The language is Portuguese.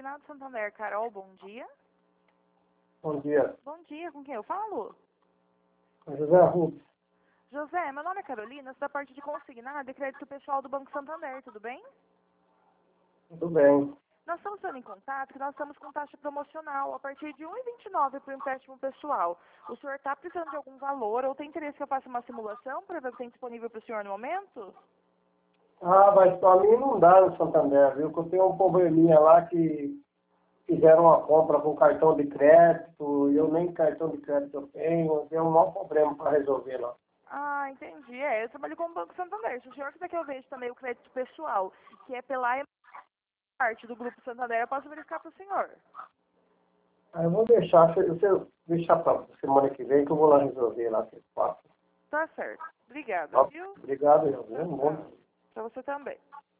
Consignado Santander, Carol, bom dia. Bom dia. Bom dia, com quem eu falo? José Rubens. José, meu nome é Carolina, sou da parte de consignado e crédito pessoal do Banco Santander, tudo bem? Tudo bem. Nós estamos sendo em contato que nós estamos com taxa promocional a partir de 1,29 para o empréstimo pessoal. O senhor está precisando de algum valor ou tem interesse que eu faça uma simulação para ver o que tem disponível para o senhor no momento? Ah, mas para mim não dá no Santander, viu? Que eu tenho um probleminha lá que fizeram uma compra com cartão de crédito e eu nem cartão de crédito eu tenho um maior problema para resolver lá. Ah, entendi. Eu trabalho com o Banco Santander. Se o senhor quiser que eu veja também o crédito pessoal, que é pela parte do Grupo Santander, eu posso verificar para o senhor. Aí eu vou deixar, você deixar para semana que vem que eu vou lá resolver lá se faço. Tá certo. Obrigada, Tá? viu? Obrigado, José. Tchau, tchau. Pra você também.